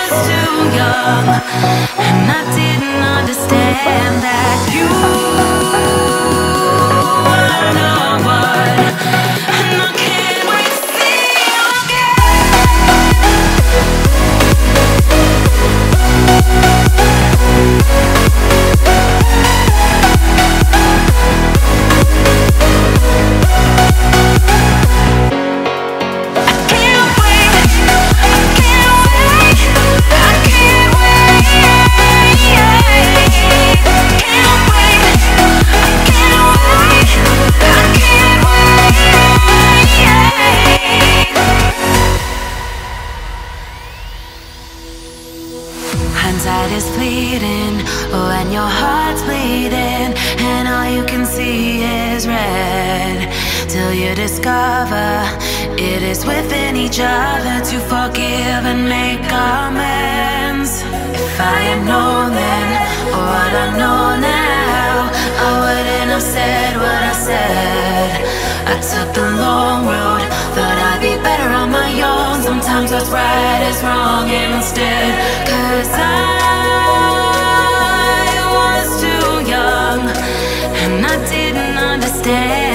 And I didn't understand that you are the one. And I can't wait to see you hindsight is fleeting when your heart's bleeding and all you can see is red, till you discover it is within each other to forgive and make amends. If I had known then what I know now, I wouldn't have said what I said. I took the long road, thought I'd be better on my own. Sometimes what's right is wrong instead, 'cause I was too young and I didn't understand.